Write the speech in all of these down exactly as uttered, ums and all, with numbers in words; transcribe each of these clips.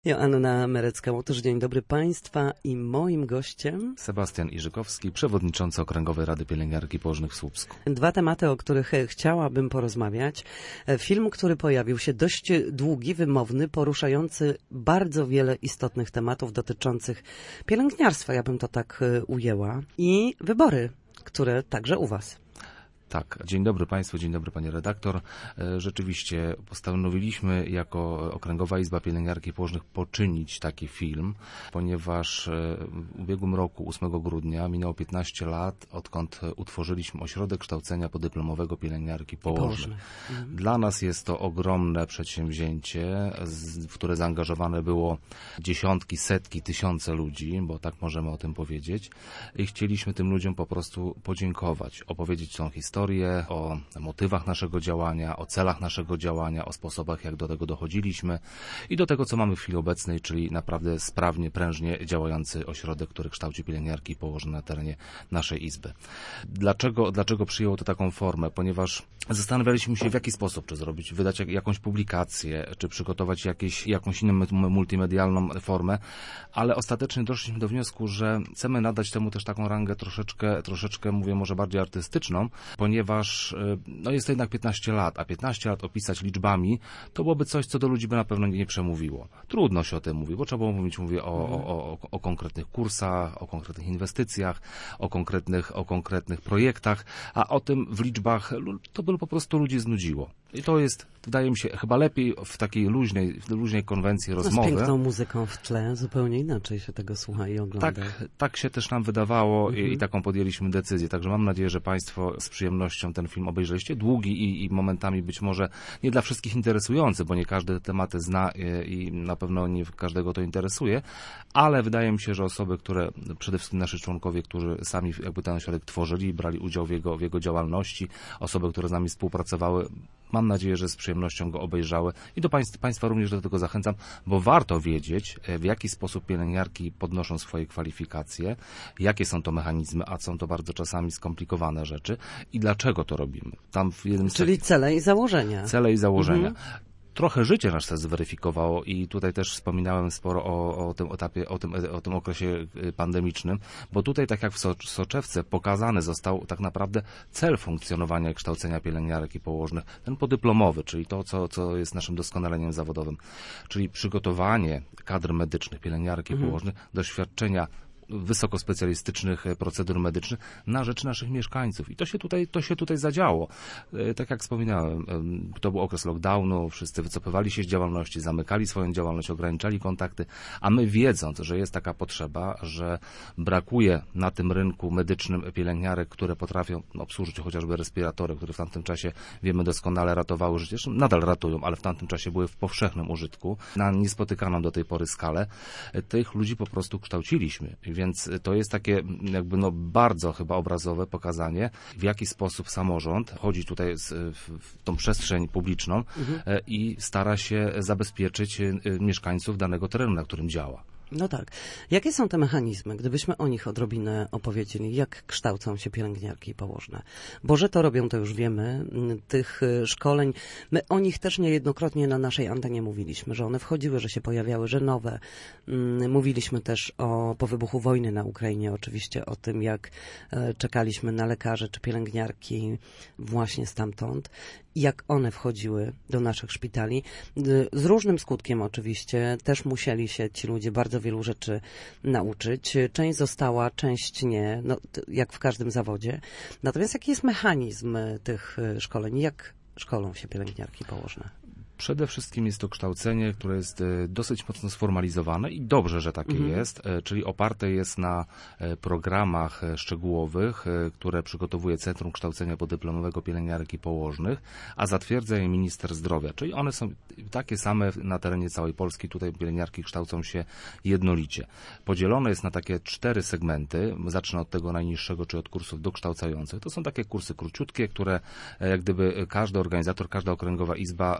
Joanna Merecka-Łotysz, dzień dobry Państwa i moim gościem Sebastian Iżykowski, przewodniczący Okręgowej Rady Pielęgniarek i Położnych w Słupsku. Dwa tematy, o których chciałabym porozmawiać. Film, który pojawił się, dość długi, wymowny, poruszający bardzo wiele istotnych tematów dotyczących pielęgniarstwa, ja bym to tak ujęła, i wybory, które także u Was. Tak, dzień dobry Państwu, dzień dobry Pani redaktor. Rzeczywiście postanowiliśmy jako Okręgowa Izba Pielęgniarek i Położnych poczynić taki film, ponieważ w ubiegłym roku, ósmego grudnia, minęło piętnaście lat, odkąd utworzyliśmy Ośrodek Kształcenia Podyplomowego Pielęgniarek i Położnych. Mhm. Dla nas jest to ogromne przedsięwzięcie, w które zaangażowane było dziesiątki, setki, tysiące ludzi, bo tak możemy o tym powiedzieć. I chcieliśmy tym ludziom po prostu podziękować, opowiedzieć tą historię, o motywach naszego działania, o celach naszego działania, o sposobach, jak do tego dochodziliśmy i do tego, co mamy w chwili obecnej, czyli naprawdę sprawnie, prężnie działający ośrodek, który kształci pielęgniarki i położne na terenie naszej Izby. Dlaczego, dlaczego przyjęło to taką formę? Ponieważ zastanawialiśmy się, w jaki sposób, czy zrobić, wydać jakąś publikację, czy przygotować jakieś, jakąś inną multimedialną formę, ale ostatecznie doszliśmy do wniosku, że chcemy nadać temu też taką rangę troszeczkę, troszeczkę mówię może bardziej artystyczną, ponieważ no jest to jednak piętnaście lat, a piętnaście lat opisać liczbami, to byłoby coś, co do ludzi by na pewno nie przemówiło. Trudno się o tym mówi, bo trzeba było mówić, mówię o, o, o, o konkretnych kursach, o konkretnych inwestycjach, o konkretnych, o konkretnych projektach, a o tym w liczbach to by po prostu ludzi znudziło. I to jest, wydaje mi się, chyba lepiej w takiej luźnej, w luźnej konwencji rozmowy. Z piękną muzyką w tle, zupełnie inaczej się tego słucha i ogląda. Tak, tak się też nam wydawało mhm. i, i taką podjęliśmy decyzję. Także mam nadzieję, że Państwo z przyjemnością ten film obejrzeliście. Długi i, i momentami być może nie dla wszystkich interesujący, bo nie każdy tematy zna i, i na pewno nie każdego to interesuje, ale wydaje mi się, że osoby, które, przede wszystkim nasi członkowie, którzy sami jakby ten ośrodek tworzyli, brali udział w jego, w jego działalności, osoby, które z nami współpracowały, mam nadzieję, że z przyjemnością go obejrzały i do Państwa, Państwa również do tego zachęcam, bo warto wiedzieć, w jaki sposób pielęgniarki podnoszą swoje kwalifikacje, jakie są to mechanizmy, a są to bardzo czasami skomplikowane rzeczy i dlaczego to robimy. Tam w jednym Czyli cele i założenia. Cele i założenia. Mhm. Trochę życie nas też zweryfikowało i tutaj też wspominałem sporo o, o tym etapie, o tym, o tym okresie pandemicznym, bo tutaj, tak jak w soczewce, pokazany został tak naprawdę cel funkcjonowania i kształcenia pielęgniarek i położnych, ten podyplomowy, czyli to, co, co jest naszym doskonaleniem zawodowym, czyli przygotowanie kadr medycznych, pielęgniarek i mhm. położnych do świadczenia wysokospecjalistycznych procedur medycznych na rzecz naszych mieszkańców. I to się tutaj, to się tutaj zadziało. Tak jak wspominałem, to był okres lockdownu, wszyscy wycofywali się z działalności, zamykali swoją działalność, ograniczali kontakty, a my wiedząc, że jest taka potrzeba, że brakuje na tym rynku medycznym pielęgniarek, które potrafią obsłużyć chociażby respiratory, które w tamtym czasie, wiemy doskonale, ratowały życie, zresztą nadal ratują, ale w tamtym czasie były w powszechnym użytku, na niespotykaną do tej pory skalę, tych ludzi po prostu kształciliśmy. Więc to jest takie jakby no bardzo chyba obrazowe pokazanie, w jaki sposób samorząd chodzi tutaj z, w, w tą przestrzeń publiczną mhm. i stara się zabezpieczyć mieszkańców danego terenu, na którym działa. No tak. Jakie są te mechanizmy, gdybyśmy o nich odrobinę opowiedzieli? Jak kształcą się pielęgniarki i położne? Bo że to robią, to już wiemy. Tych szkoleń, my o nich też niejednokrotnie na naszej antenie mówiliśmy, że one wchodziły, że się pojawiały, że nowe. Mówiliśmy też o, po wybuchu wojny na Ukrainie, oczywiście o tym, jak czekaliśmy na lekarzy czy pielęgniarki właśnie stamtąd. Jak one wchodziły do naszych szpitali. Z różnym skutkiem oczywiście. Też musieli się ci ludzie bardzo wielu rzeczy nauczyć. Część została, część nie, no, jak w każdym zawodzie. Natomiast jaki jest mechanizm tych szkoleń? Jak szkolą się pielęgniarki położne? Przede wszystkim jest to kształcenie, które jest dosyć mocno sformalizowane i dobrze, że takie mhm. jest, czyli oparte jest na programach szczegółowych, które przygotowuje Centrum Kształcenia Podyplomowego Pielęgniarek i Położnych, a zatwierdza je minister zdrowia, czyli one są takie same na terenie całej Polski, tutaj pielęgniarki kształcą się jednolicie. Podzielone jest na takie cztery segmenty, zacznę od tego najniższego, czy od kursów dokształcających. To są takie kursy króciutkie, które jak gdyby każdy organizator, każda okręgowa izba przygotowuje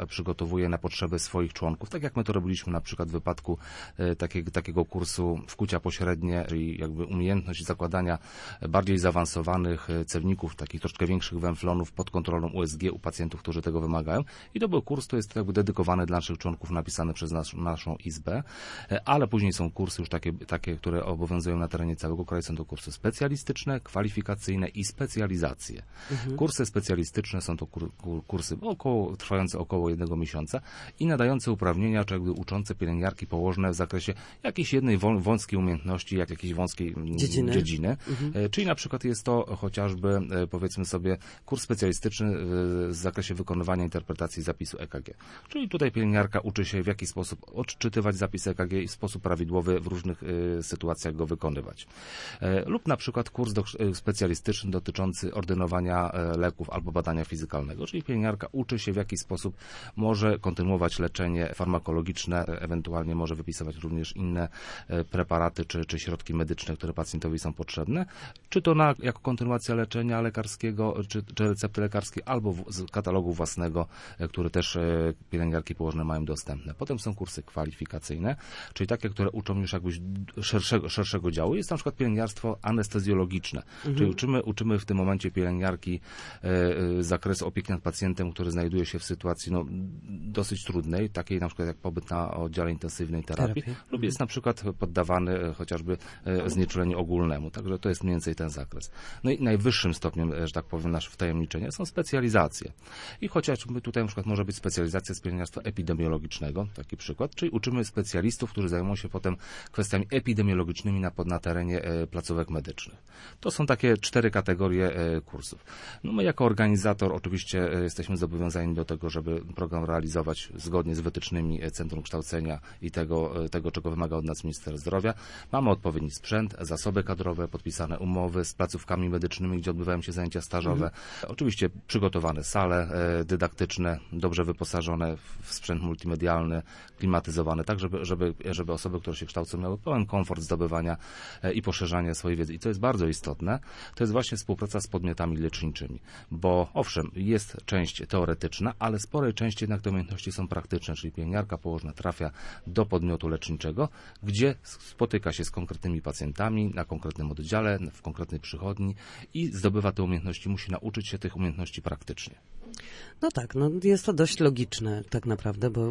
przygotowuje na potrzeby swoich członków, tak jak my to robiliśmy na przykład w wypadku e, takiego, takiego kursu wkucia pośrednie, czyli jakby umiejętność zakładania bardziej zaawansowanych cewników, takich troszkę większych węflonów pod kontrolą U S G u pacjentów, którzy tego wymagają. I to był kurs, to jest jakby dedykowany dla naszych członków, napisany przez nas, naszą izbę, ale później są kursy już takie, takie, które obowiązują na terenie całego kraju. Są to kursy specjalistyczne, kwalifikacyjne i specjalizacje. Mhm. Kursy specjalistyczne są to kur, kur, kursy około, trwające około jednego miesiąca i nadające uprawnienia, czy jakby uczące pielęgniarki położne w zakresie jakiejś jednej wą, wąskiej umiejętności, jak jakiejś wąskiej dziedziny. dziedziny. Mhm. Czyli na przykład jest to chociażby, powiedzmy sobie, kurs specjalistyczny w zakresie wykonywania interpretacji zapisu E K G. Czyli tutaj pielęgniarka uczy się, w jaki sposób odczytywać zapis E K G i w sposób prawidłowy w różnych y, sytuacjach go wykonywać. E, lub na przykład kurs do, y, specjalistyczny dotyczący ordynowania e, leków albo badania fizykalnego, czyli pielęgniarka uczy się, w jaki sposób może kontynuować leczenie farmakologiczne, e, ewentualnie może wypisywać również inne e, preparaty czy, czy środki medyczne, które pacjentowi są potrzebne, czy to na, jako kontynuacja leczenia lekarskiego, czy, czy recepty lekarskie, albo w, z katalogu własnego, e, który też e, pielęgniarki położne mają dostępne. Potem są kursy kwalifikacyjne, czyli takie, które uczą już jakbyś szerszego, szerszego działu. Jest na przykład pielęgniarstwo anestezjologiczne, mhm. czyli uczymy, uczymy w tym momencie pielęgniarki e, e, z zakresu opieki nad pacjentem, który znajduje się w sytuacji no, dosyć trudnej, takiej na przykład jak pobyt na oddziale intensywnej terapii, terapii. lub jest na przykład poddawany e, chociażby e, znieczuleniu ogólnemu. Także to jest mniej więcej ten zakres. No i najwyższym stopniem, że tak powiem, nasze wtajemniczenia są specjalizacje. I chociażby tutaj na przykład może być specjalizacja z pielęgniarstwa epidemiologicznego, taki przykład, czyli uczymy specjalistów, którzy zajmują się potem kwestiami epidemiologicznymi na, na terenie e, placówek medycznych. To są takie cztery kategorie e, kursów. No my jako organizator oczywiście e, jesteśmy zobowiązani do tego, żeby program realizować zgodnie z wytycznymi e, Centrum Kształcenia i tego, e, tego, czego wymaga od nas minister zdrowia. Mamy odpowiedni sprzęt, zasoby kadrowe, podpisane umowy z placówkami medycznymi, gdzie odbywają się zajęcia stażowe. Mhm. Oczywiście przygotowane sale e, dydaktyczne, dobrze wyposażone w sprzęt multimedialny, klimatyzowane, tak żeby, żeby, żeby osoby, które się kształcą, miały pełen komfort zdobywania e, i poszerzania swojej wiedzy. I to jest bardzo istotne. To jest właśnie współpraca z podmiotami leczniczymi, bo owszem, jest część teoretyczna, ale sporej części jednak te umiejętności są praktyczne, czyli pielęgniarka położna trafia do podmiotu leczniczego, gdzie spotyka się z konkretnymi pacjentami na konkretnym oddziale, w konkretnej przychodni i zdobywa te umiejętności, musi nauczyć się tych umiejętności praktycznie. No tak, no jest to dość logiczne tak naprawdę, bo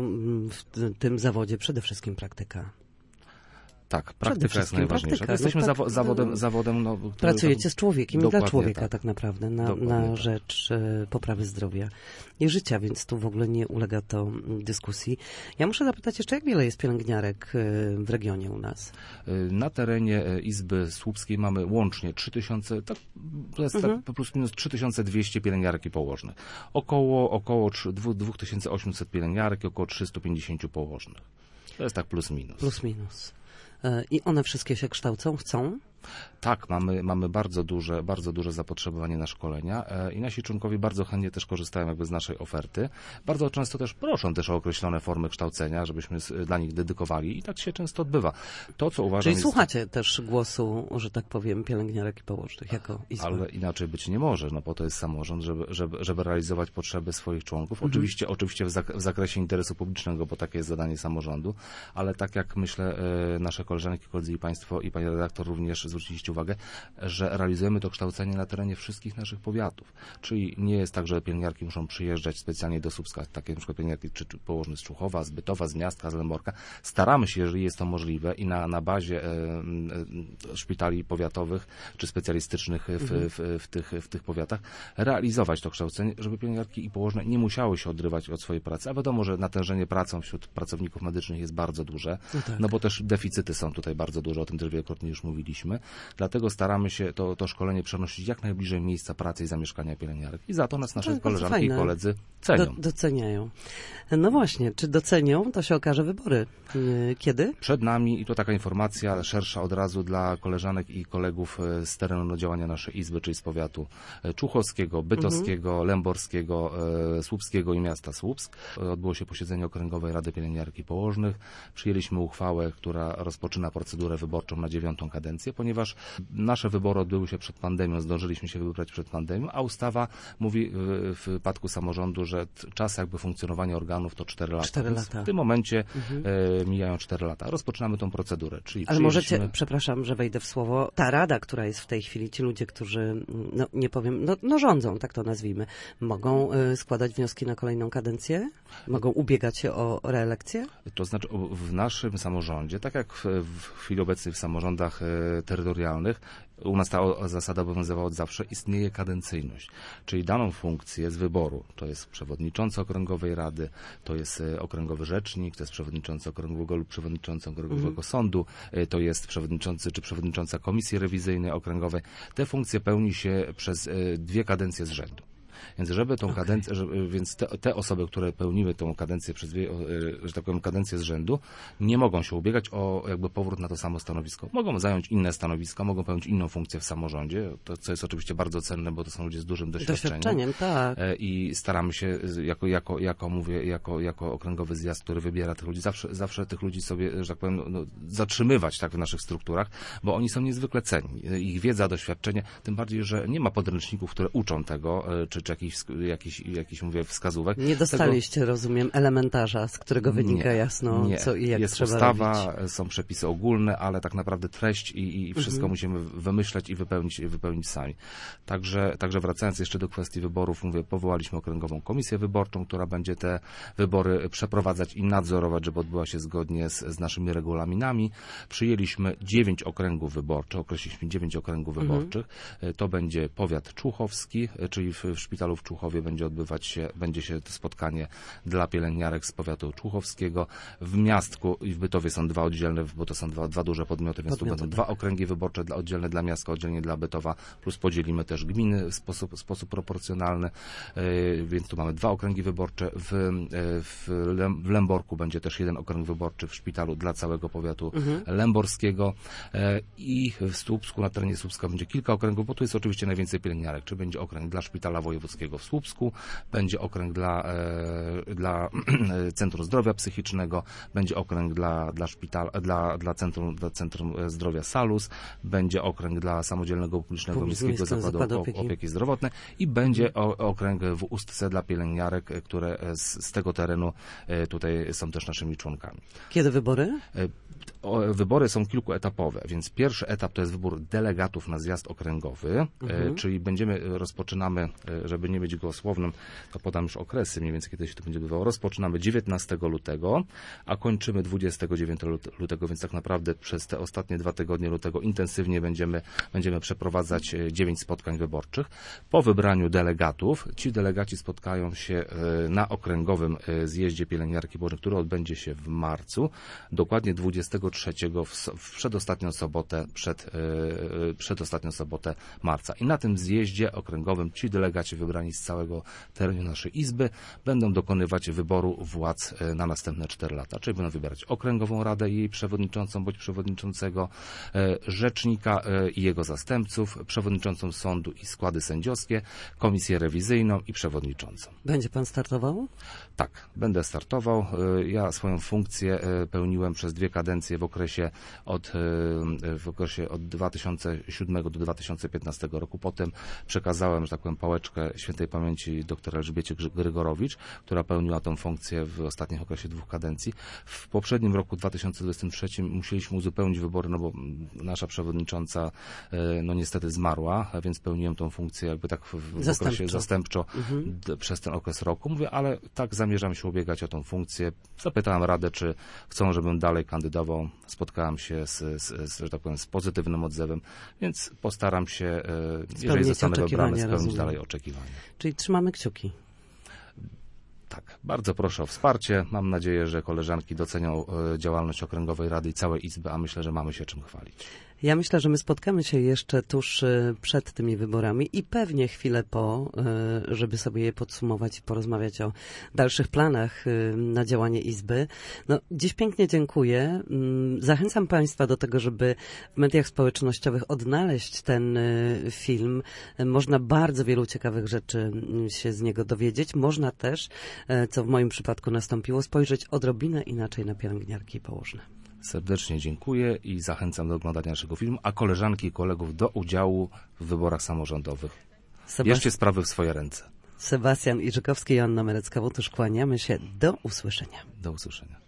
w tym zawodzie przede wszystkim praktyka. Tak, praktyka jest najważniejsza. Praktyka, Jesteśmy no tak, zawo zawodem, zawodem no, który pracujecie tam, z człowiekiem i dla człowieka tak, tak naprawdę, na, na tak. rzecz e, poprawy zdrowia i życia, więc tu w ogóle nie ulega to dyskusji. Ja muszę zapytać jeszcze, jak wiele jest pielęgniarek e, w regionie u nas? Na terenie Izby Słupskiej mamy łącznie trzy tysiące, tak, to jest mhm. tak plus minus trzy tysiące dwieście pielęgniarek i położnych. Około, około dwa tysiące osiemset pielęgniarek i około trzysta pięćdziesiąt położnych. To jest tak plus minus. Plus minus. I one wszystkie się kształcą, chcą? Tak, mamy, mamy bardzo duże, bardzo duże zapotrzebowanie na szkolenia i nasi członkowie bardzo chętnie też korzystają jakby z naszej oferty. Bardzo często też proszą też o określone formy kształcenia, żebyśmy dla nich dedykowali i tak się często odbywa. To, co uważam, Czyli jest... słuchacie też głosu, że tak powiem, pielęgniarek i położnych jako izba. Ale inaczej być nie może, no po to jest samorząd, żeby, żeby, żeby realizować potrzeby swoich członków. Mhm. Oczywiście, oczywiście w, zak w zakresie interesu publicznego, bo takie jest zadanie samorządu, ale tak jak myślę, nasze koleżanki, koledzy i państwo i pani redaktor również zwróciliście uwagę, że realizujemy to kształcenie na terenie wszystkich naszych powiatów. Czyli nie jest tak, że pielęgniarki muszą przyjeżdżać specjalnie do Słupska, takie na przykład pielęgniarki czy, czy położne z Czuchowa, z Bytowa, z Miastka, z Lęborka. Staramy się, jeżeli jest to możliwe i na, na bazie e, e, szpitali powiatowych czy specjalistycznych w, mhm. w, w, w, tych, w tych powiatach realizować to kształcenie, żeby pielęgniarki i położne nie musiały się odrywać od swojej pracy. A wiadomo, że natężenie pracą wśród pracowników medycznych jest bardzo duże, no, tak. no bo też deficyty są tutaj bardzo duże, o tym też wielokrotnie już mówiliśmy. Dlatego staramy się to, to szkolenie przenosić jak najbliżej miejsca pracy i zamieszkania pielęgniarek. I za to nas nasze to koleżanki fajne. i koledzy cenią. Do, doceniają. No właśnie, czy docenią, to się okaże wybory. Kiedy? Przed nami, i to taka informacja szersza od razu dla koleżanek i kolegów z terenu działania naszej izby, czyli z powiatu Czuchowskiego, Bytowskiego, mhm. Lęborskiego, Słupskiego i miasta Słupsk. Odbyło się posiedzenie Okręgowej Rady Pielęgniarek i Położnych. Przyjęliśmy uchwałę, która rozpoczyna procedurę wyborczą na dziewiątą kadencję, ponieważ ponieważ nasze wybory odbyły się przed pandemią, zdążyliśmy się wybrać przed pandemią, a ustawa mówi w, w wypadku samorządu, że czas jakby funkcjonowania organów to cztery lata. cztery lata. W tym momencie mhm. e, mijają cztery lata. Rozpoczynamy tą procedurę. Czyli Ale możecie, przepraszam, że wejdę w słowo, ta rada, która jest w tej chwili, ci ludzie, którzy, no nie powiem, no, no rządzą, tak to nazwijmy, mogą y, składać wnioski na kolejną kadencję? Mogą ubiegać się o reelekcję? To znaczy w naszym samorządzie, tak jak w, w chwili obecnej w samorządach e, terytorialnych, u nas ta o, zasada obowiązywała od zawsze, istnieje kadencyjność. Czyli daną funkcję z wyboru, to jest przewodniczący okręgowej rady, to jest e, okręgowy rzecznik, to jest przewodniczący okręgowego lub przewodniczący okręgowego mhm. sądu, e, to jest przewodniczący czy przewodnicząca komisji rewizyjnej okręgowej. Te funkcje pełni się przez e, dwie kadencje z rzędu. Więc żeby tą okay. kadencję, żeby, więc te, te osoby, które pełniły tą kadencję przez dwie, że tak powiem, kadencję z rzędu, nie mogą się ubiegać o jakby powrót na to samo stanowisko. Mogą zająć inne stanowiska, mogą pełnić inną funkcję w samorządzie, to, co jest oczywiście bardzo cenne, bo to są ludzie z dużym doświadczeniem. Doświadczeniem, tak. I staramy się, jako, jako, jako mówię, jako, jako okręgowy zjazd, który wybiera tych ludzi, zawsze, zawsze tych ludzi sobie, że tak powiem, no, zatrzymywać tak w naszych strukturach, bo oni są niezwykle cenni. Ich wiedza, doświadczenie, tym bardziej, że nie ma podręczników, które uczą tego, czy, czy jakiś, jakiś, jakiś mówię, wskazówek. Nie dostaliście, tego... rozumiem, elementarza, z którego wynika nie, jasno, nie. co i jak jest trzeba ustawa, robić. Są przepisy ogólne, ale tak naprawdę treść i, i wszystko mhm. musimy wymyśleć i wypełnić, wypełnić sami. Także, także wracając jeszcze do kwestii wyborów, mówię, powołaliśmy okręgową komisję wyborczą, która będzie te wybory przeprowadzać i nadzorować, żeby odbyła się zgodnie z, z naszymi regulaminami. Przyjęliśmy dziewięć okręgów wyborczych, określiliśmy dziewięć okręgów mhm. wyborczych. To będzie powiat człuchowski, czyli w, w szpitalu w Człuchowie będzie odbywać się, będzie się to spotkanie dla pielęgniarek z powiatu człuchowskiego. W Miastku i w Bytowie są dwa oddzielne, bo to są dwa, dwa duże podmioty, więc podmioty, tu będą tak. dwa okręgi wyborcze dla, oddzielne dla Miasta, oddzielnie dla Bytowa, plus podzielimy też gminy w sposób, w sposób proporcjonalny, yy, więc tu mamy dwa okręgi wyborcze. W, yy, w, Lem, w Lęborku będzie też jeden okręg wyborczy w szpitalu dla całego powiatu mhm. lęborskiego yy, i w Słupsku, na terenie Słupska będzie kilka okręgów, bo tu jest oczywiście najwięcej pielęgniarek, czy będzie okręg dla szpitala wojewódzkiego w Słupsku, będzie okręg dla, e, dla Centrum Zdrowia Psychicznego, będzie okręg dla, dla szpitala, dla, dla, Centrum, dla Centrum Zdrowia Salus, będzie okręg dla Samodzielnego Publicznego Miejskiego Zakładu, Zakładu Opieki. Opieki Zdrowotnej i będzie o, okręg w Ustce dla pielęgniarek, które z, z tego terenu e, tutaj są też naszymi członkami. Kiedy wybory? E, o, wybory są kilkuetapowe, więc pierwszy etap to jest wybór delegatów na zjazd okręgowy, mhm. e, czyli będziemy, rozpoczynamy, e, żeby nie być gołosłownym, to podam już okresy mniej więcej, kiedy się to będzie odbywało. Rozpoczynamy dziewiętnastego lutego, a kończymy dwudziestego dziewiątego lutego, więc tak naprawdę przez te ostatnie dwa tygodnie lutego intensywnie będziemy, będziemy przeprowadzać dziewięć spotkań wyborczych. Po wybraniu delegatów, ci delegaci spotkają się na okręgowym zjeździe pielęgniarki położnej, który odbędzie się w marcu, dokładnie dwudziestego trzeciego w, w przedostatnią sobotę, przed, przedostatnią sobotę marca. I na tym zjeździe okręgowym ci delegaci wybrani z całego terenu naszej Izby będą dokonywać wyboru władz na następne cztery lata, czyli będą wybierać okręgową radę i jej przewodniczącą bądź przewodniczącego, rzecznika i jego zastępców, przewodniczącą sądu i składy sędziowskie, komisję rewizyjną i przewodniczącą. Będzie pan startował? Tak, będę startował. Ja swoją funkcję pełniłem przez dwie kadencje w okresie od, w okresie od dwa tysiące siódmego do dwa tysiące piętnastego roku. Potem przekazałem, że tak powiem, pałeczkę świętej pamięci dr Elżbiecie Grygorowicz, która pełniła tę funkcję w ostatnim okresie dwóch kadencji. W poprzednim roku dwa tysiące dwudziestym trzecim musieliśmy uzupełnić wybory, no bo nasza przewodnicząca no niestety zmarła, więc pełniłem tą funkcję jakby tak w, w zastępczo. okresie zastępczo mhm. d, przez ten okres roku. Mówię, ale tak zamierzam się ubiegać o tą funkcję. Zapytałem Radę, czy chcą, żebym dalej kandydował. Spotkałem się z, z, z, że tak powiem, z pozytywnym odzewem, więc postaram się, jeżeli zostanę wybrany, spełnić rozumiem. dalej oczekiwania. Czyli trzymamy kciuki. Tak, bardzo proszę o wsparcie. Mam nadzieję, że koleżanki docenią działalność Okręgowej Rady i całej Izby, a myślę, że mamy się czym chwalić. Ja myślę, że my spotkamy się jeszcze tuż przed tymi wyborami i pewnie chwilę po, żeby sobie je podsumować i porozmawiać o dalszych planach na działanie Izby. No, dziś pięknie dziękuję. Zachęcam Państwa do tego, żeby w mediach społecznościowych odnaleźć ten film. Można bardzo wielu ciekawych rzeczy się z niego dowiedzieć. Można też, co w moim przypadku nastąpiło, spojrzeć odrobinę inaczej na pielęgniarki i położne. Serdecznie dziękuję i zachęcam do oglądania naszego filmu, a koleżanki i kolegów do udziału w wyborach samorządowych. Sebast- Bierzcie sprawy w swoje ręce. Sebastian Iżykowski, Joanna Merecka-Łotusz, kłaniamy się. Do usłyszenia. Do usłyszenia.